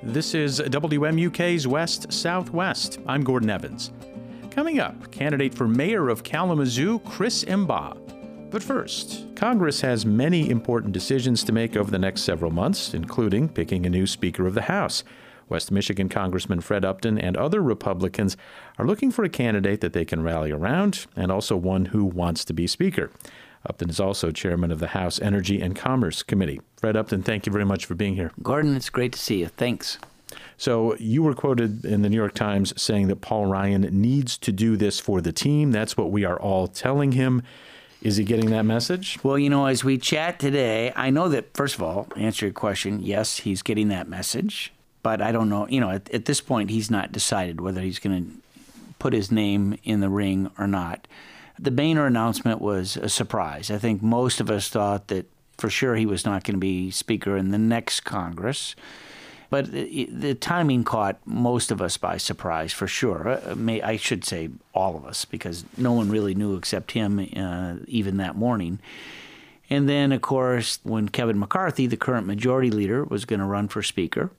This is WMUK's West Southwest. I'm Gordon Evans. Coming up, candidate for mayor of Kalamazoo, Chris Mba. But first, Congress has many important decisions to make over the next several months, including picking a new Speaker of the House. West Michigan Congressman Fred Upton and other Republicans are looking for a candidate that they can rally around, and also one who wants to be Speaker. Upton is also chairman of the House Energy and Commerce Committee. Fred Upton, thank you very much for being here. Gordon, it's great to see you. Thanks. So you were quoted in the New York Times saying that Paul Ryan needs to do this for the team. That's what we are all telling him. Is he getting that message? Well, as we chat today, I know that, first of all, to answer your question, yes, he's getting that message. But I don't know, at this point, he's not decided whether he's going to put his name in the ring or not. The Boehner announcement was a surprise. I think most of us thought that for sure he was not going to be Speaker in the next Congress. But the timing caught most of us by surprise, for sure. I should say all of us, because no one really knew except him even that morning. And then, of course, when Kevin McCarthy, the current majority leader, was going to run for Speaker,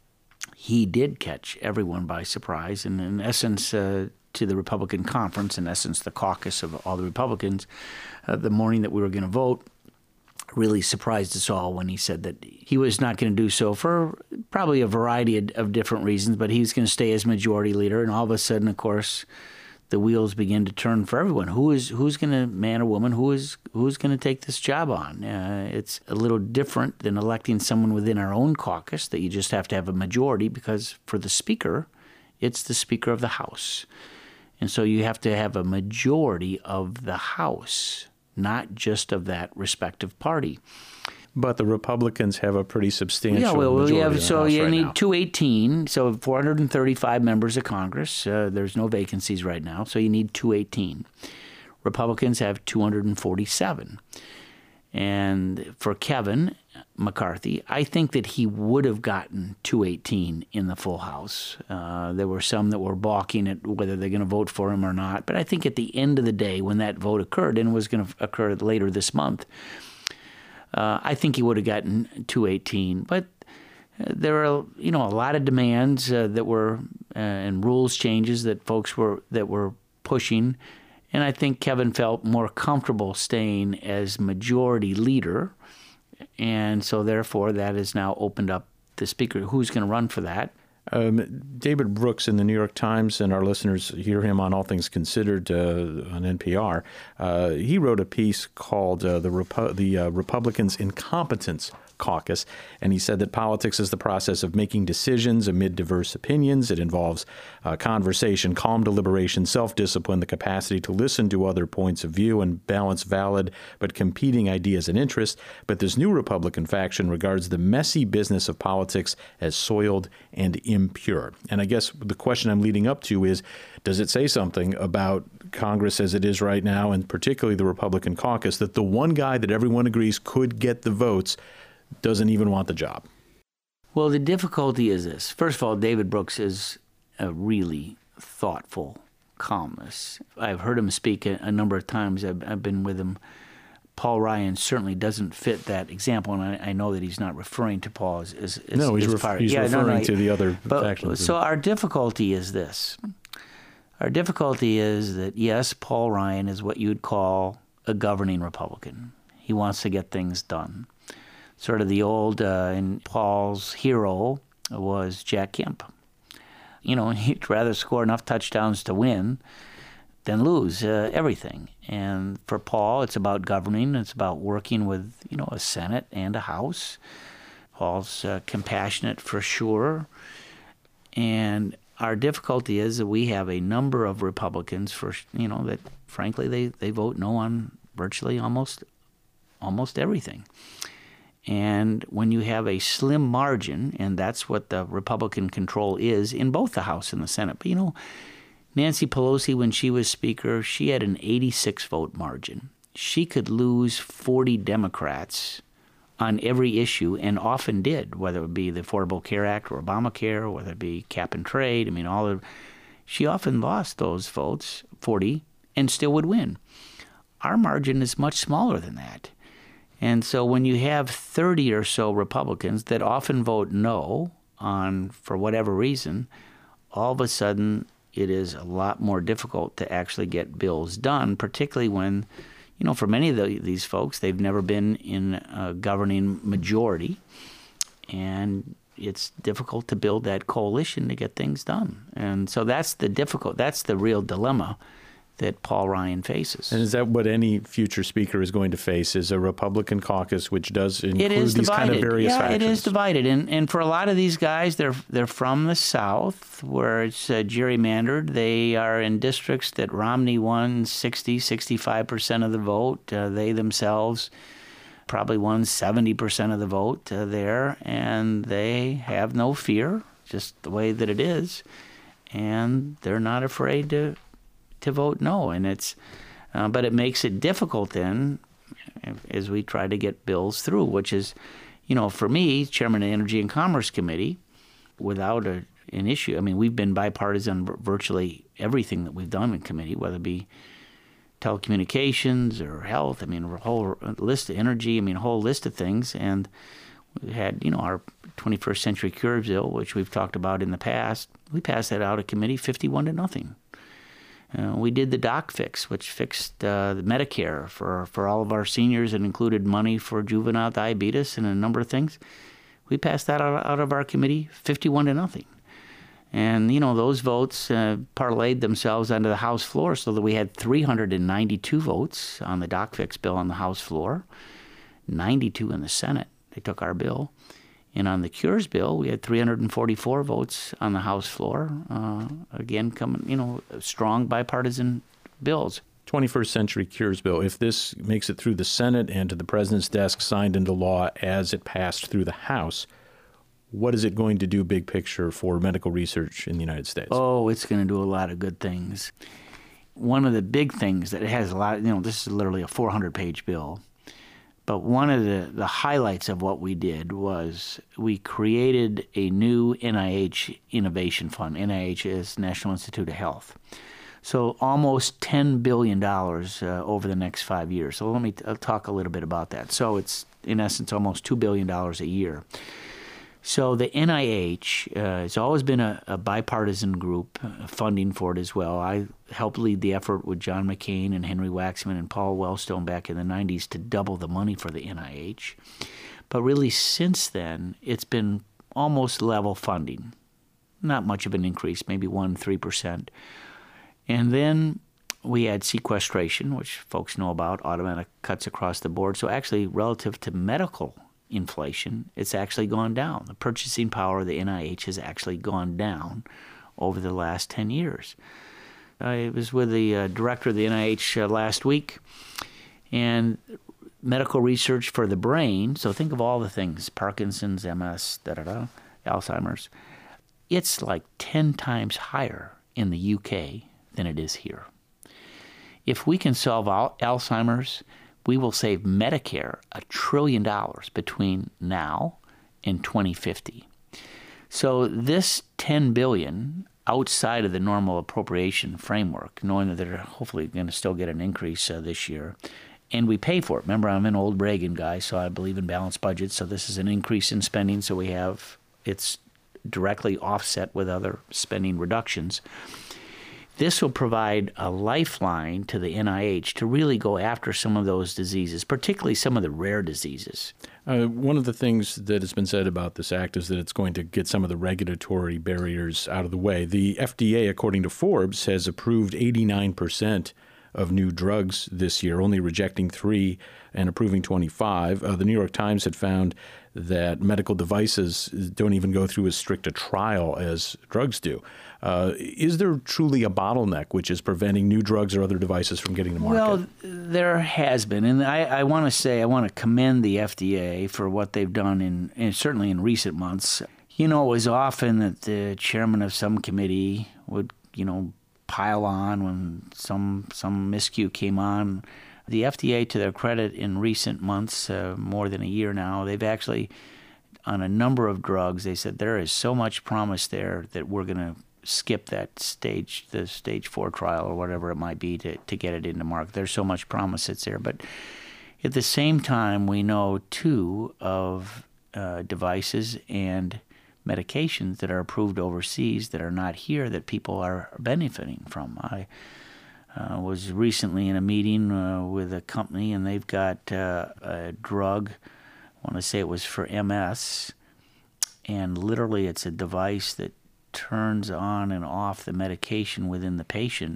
he did catch everyone by surprise. And in essence, to the Republican conference, in essence, the caucus of all the Republicans, the morning that we were going to vote, really surprised us all when he said that he was not going to do so for probably a variety of different reasons, but he was going to stay as majority leader. And all of a sudden, of course, the wheels begin to turn for everyone. Who's going to, man or woman, who's going to take this job on? It's a little different than electing someone within our own caucus that you just have to have a majority, because for the Speaker, it's the Speaker of the House. And so you have to have a majority of the House, not just of that respective party. But the Republicans have a pretty substantial majority in the House so you right need now. 218, so 435 members of Congress. There's no vacancies right now, so you need 218. Republicans have 247. And for Kevin McCarthy, I think that he would have gotten 218 in the full House. There were some that were balking at whether they're going to vote for him or not. But I think at the end of the day, when that vote occurred, and it was going to occur later this month, I think he would have gotten 218. But there are, a lot of demands that were and rules changes that folks were pushing. And I think Kevin felt more comfortable staying as majority leader. And so, therefore, that has now opened up the Speaker. Who's going to run for that? David Brooks in the New York Times, and our listeners hear him on All Things Considered on NPR. He wrote a piece called the Republicans' Incompetence Caucus, and he said that politics is the process of making decisions amid diverse opinions. It involves conversation, calm deliberation, self-discipline, the capacity to listen to other points of view and balance valid but competing ideas and interests. But this new Republican faction regards the messy business of politics as soiled and impure. And I guess the question I'm leading up to is, does it say something about Congress as it is right now, and particularly the Republican caucus, that the one guy that everyone agrees could get the votes doesn't even want the job? Well, the difficulty is this. First of all, David Brooks is a really thoughtful columnist. I've heard him speak a number of times. I've been with him. Paul Ryan certainly doesn't fit that example, and I know that he's not referring to Paul as no, he's referring to the other factions. So our difficulty is this. Our difficulty is that, yes, Paul Ryan is what you'd call a governing Republican. He wants to get things done. Sort of the old, and Paul's hero was Jack Kemp. He'd rather score enough touchdowns to win than lose everything. And for Paul, it's about governing. It's about working with, a Senate and a House. Paul's compassionate for sure. And our difficulty is that we have a number of Republicans that frankly they vote no on virtually almost everything. And when you have a slim margin, and that's what the Republican control is in both the House and the Senate. But Nancy Pelosi, when she was Speaker, she had an 86 vote margin. She could lose 40 Democrats on every issue, and often did, whether it be the Affordable Care Act or Obamacare, whether it be cap and trade. She often lost those votes, 40, and still would win. Our margin is much smaller than that. And so when you have 30 or so Republicans that often vote no on for whatever reason, all of a sudden it is a lot more difficult to actually get bills done, particularly when, for many of these folks, they've never been in a governing majority, and it's difficult to build that coalition to get things done. And so that's the real dilemma that Paul Ryan faces. And is that what any future speaker is going to face, is a Republican caucus which does include these kind of various factions? It is divided. And for a lot of these guys, they're from the South, where it's gerrymandered. They are in districts that Romney won 65% of the vote. They themselves probably won 70% of the vote there, and they have no fear, just the way that it is. And they're not afraid to vote no, and but it makes it difficult then as we try to get bills through, which is, for me, chairman of the Energy and Commerce Committee, without an issue. I mean, we've been bipartisan virtually everything that we've done in committee, whether it be telecommunications or health. I mean, a whole list of energy. I mean, a whole list of things, and we had, our 21st Century Cures bill, which we've talked about in the past. We passed that out of committee 51-0. We did the doc fix, which fixed the Medicare for all of our seniors and included money for juvenile diabetes and a number of things. We passed that out of our committee 51-0. And, those votes parlayed themselves onto the House floor so that we had 392 votes on the doc fix bill on the House floor, 92 in the Senate. They took our bill. And on the Cures bill, we had 344 votes on the House floor. Again, coming, strong bipartisan bills. 21st Century Cures bill, if this makes it through the Senate and to the president's desk, signed into law as it passed through the House, what is it going to do, big picture, for medical research in the United States? Oh, it's going to do a lot of good things. One of the big things that it has a lot, this is literally a 400-page bill. But one of the highlights of what we did was we created a new NIH Innovation Fund. NIH is National Institute of Health. So almost $10 billion over the next 5 years. So I'll talk a little bit about that. So it's, in essence, almost $2 billion a year. So the NIH has always been a bipartisan group, funding for it as well. I helped lead the effort with John McCain and Henry Waxman and Paul Wellstone back in the 90s to double the money for the NIH. But really since then, it's been almost level funding. Not much of an increase, maybe 1-3%. And then we had sequestration, which folks know about, automatic cuts across the board. So actually, relative to medical inflation, it's actually gone down. The purchasing power of the NIH has actually gone down over the last 10 years. I was with the director of the NIH last week, and medical research for the brain, so think of all the things, Parkinson's, MS, Alzheimer's, it's like 10 times higher in the UK than it is here. If we can solve Alzheimer's, we will save Medicare $1 trillion between now and 2050. So this $10 billion outside of the normal appropriation framework, knowing that they're hopefully going to still get an increase this year, and we pay for it. Remember, I'm an old Reagan guy, so I believe in balanced budgets. So this is an increase in spending. So it's directly offset with other spending reductions. This will provide a lifeline to the NIH to really go after some of those diseases, particularly some of the rare diseases. One of the things that has been said about this act is that it's going to get some of the regulatory barriers out of the way. The FDA, according to Forbes, has approved 89% of new drugs this year, only rejecting 3 and approving 25. The New York Times had found that medical devices don't even go through as strict a trial as drugs do. Is there truly a bottleneck which is preventing new drugs or other devices from getting to market? Well, there has been. And I want to commend the FDA for what they've done, and certainly in recent months. It was often that the chairman of some committee would, pile on when some miscue came on. The FDA, to their credit, in recent months, more than a year now, they've actually, on a number of drugs, they said there is so much promise there that we're going to skip the stage 4 trial or whatever it might be to get it into market. There's so much promise that's there. But at the same time, we know, too, of devices and medications that are approved overseas that are not here that people are benefiting from. I was recently in a meeting with a company, and they've got a drug, I want to say it was for MS, and literally it's a device that turns on and off the medication within the patient.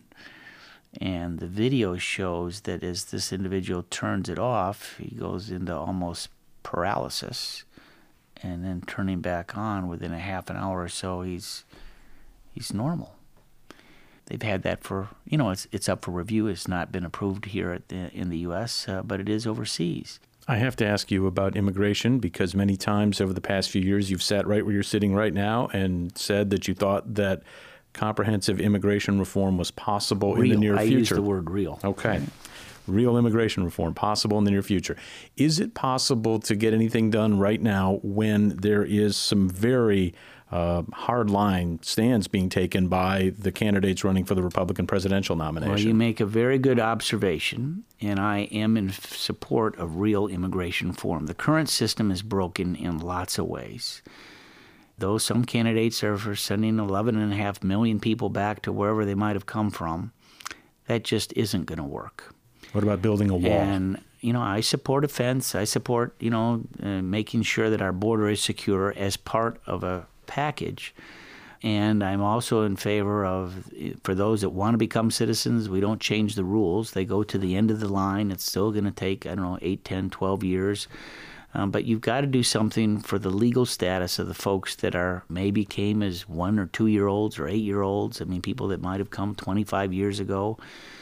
And the video shows that as this individual turns it off, he goes into almost paralysis, and then turning back on within a half an hour or so, he's normal. They've had that for, it's up for review. It's not been approved here in the U.S., but it is overseas. I have to ask you about immigration, because many times over the past few years you've sat right where you're sitting right now and said that you thought that comprehensive immigration reform was possible in the near future. I use the word real. Okay. Real immigration reform, possible in the near future. Is it possible to get anything done right now when there is some very hard-line stands being taken by the candidates running for the Republican presidential nomination? Well, you make a very good observation, and I am in support of real immigration reform. The current system is broken in lots of ways. Though some candidates are for sending 11.5 million people back to wherever they might have come from, that just isn't going to work. What about building a wall? And, I support a fence. I support, making sure that our border is secure as part of a package. And I'm also in favor of, for those that want to become citizens, we don't change the rules. They go to the end of the line. It's still going to take, 8, 10, 12 years. But you've got to do something for the legal status of the folks that maybe came as 1 or 2-year-olds or 8-year-olds. People that might have come 25 years ago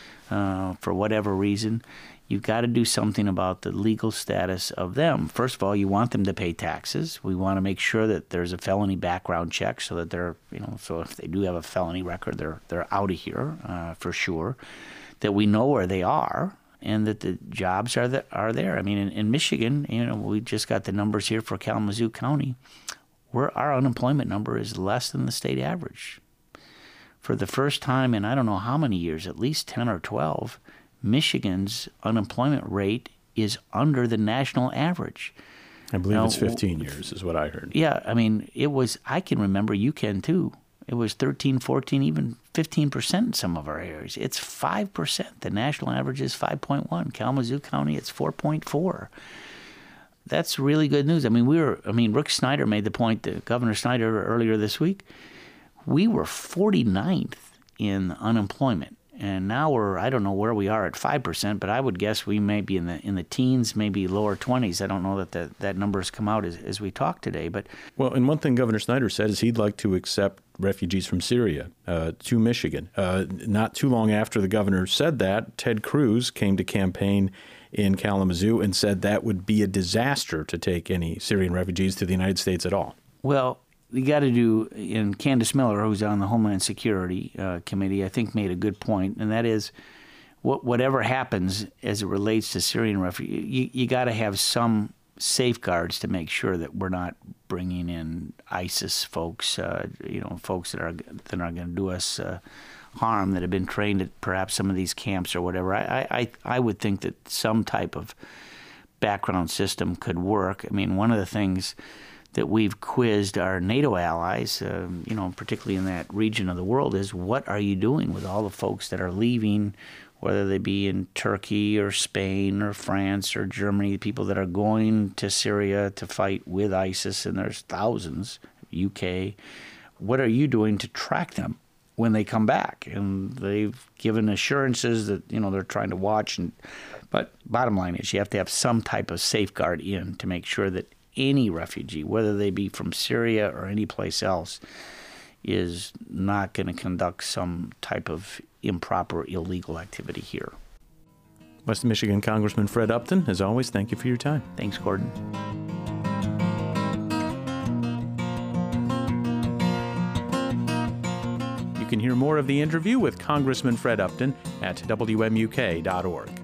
for whatever reason. You've got to do something about the legal status of them. First of all, you want them to pay taxes. We want to make sure that there's a felony background check so that they're, so if they do have a felony record, they're out of here for sure. That we know where they are, and that the jobs are there. In Michigan, we just got the numbers here for Kalamazoo County, where our unemployment number is less than the state average. For the first time in I don't know how many years, at least 10 or 12, Michigan's unemployment rate is under the national average. I believe it's 15 years is what I heard. Yeah, it was, I can remember, you can too. It was 13, 14, even 15% in some of our areas. It's 5%. The national average is 5.1. Kalamazoo County, it's 4.4. That's really good news. Rick Snyder made the point, Governor Snyder earlier this week, we were 49th in unemployment. And now I don't know where we are at 5%, but I would guess we may be in the teens, maybe lower 20s. I don't know that number has come out as we talk today. But and one thing Governor Snyder said is he'd like to accept refugees from Syria to Michigan. Not too long after the governor said that, Ted Cruz came to campaign in Kalamazoo and said that would be a disaster to take any Syrian refugees to the United States at all. Well, you got to do, and Candace Miller, who's on the Homeland Security Committee, I think made a good point, and that is whatever happens as it relates to Syrian refugees, you got to have some safeguards to make sure that we're not bringing in ISIS folks, folks that are going to do us harm, that have been trained at perhaps some of these camps or whatever. I would think that some type of background system could work. One of the things that we've quizzed our NATO allies, particularly in that region of the world, is what are you doing with all the folks that are leaving, whether they be in Turkey or Spain or France or Germany, the people that are going to Syria to fight with ISIS, and there's thousands, UK. What are you doing to track them when they come back? And they've given assurances that, they're trying to watch. But bottom line is you have to have some type of safeguard in to make sure that any refugee, whether they be from Syria or any place else, is not going to conduct some type of improper, illegal activity here. West Michigan Congressman Fred Upton, as always, thank you for your time. Thanks, Gordon. You can hear more of the interview with Congressman Fred Upton at WMUK.org.